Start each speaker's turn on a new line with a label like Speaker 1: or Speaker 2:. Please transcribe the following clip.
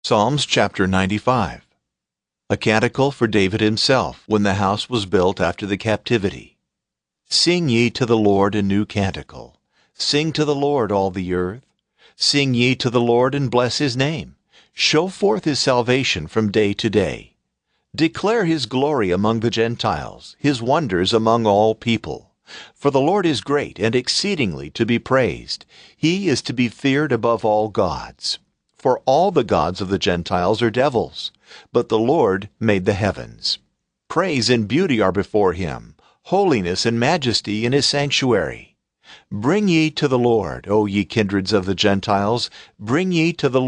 Speaker 1: Psalms chapter 95. A canticle for David himself, when the house was built after the captivity. Sing ye to the Lord a new canticle. Sing to the Lord, all the earth. Sing ye to the Lord, and bless his name. Show forth his salvation from day to day. Declare his glory among the Gentiles, his wonders among all people. For the Lord is great and exceedingly to be praised. He is to be feared above all gods. For all the gods of the Gentiles are devils, but the Lord made the heavens. Praise and beauty are before him, holiness and majesty in his sanctuary. Bring ye to the Lord, O ye kindreds of the Gentiles, bring ye to the